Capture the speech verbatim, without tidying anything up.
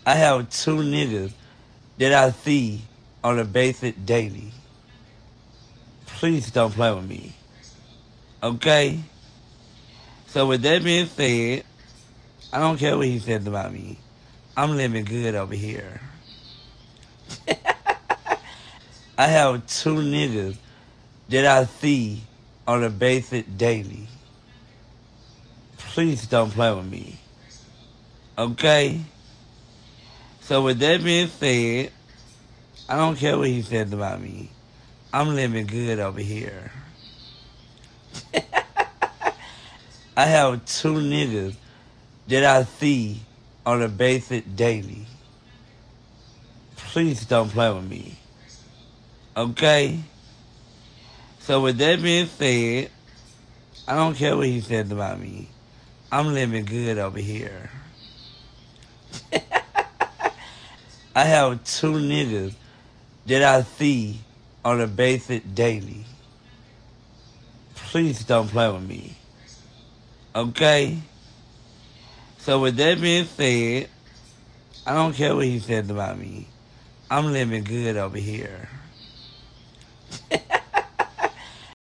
I have two niggas that I see on a basis daily. Please don't play with me. Okay? So with that being said, I don't care what he says about me. I'm living good over here. I have two niggas that I see on a basis daily. Please don't play with me. Okay? So with that being said, I don't care what he says about me. I'm living good over here. I have two niggas that I see on a basis daily. Please don't play with me. Okay? So with that being said, I don't care what he says about me. I'm living good over here. I have two niggas that I see on a basis daily. Please don't play with me. Okay? So with that being said, I don't care what he says about me. I'm living good over here.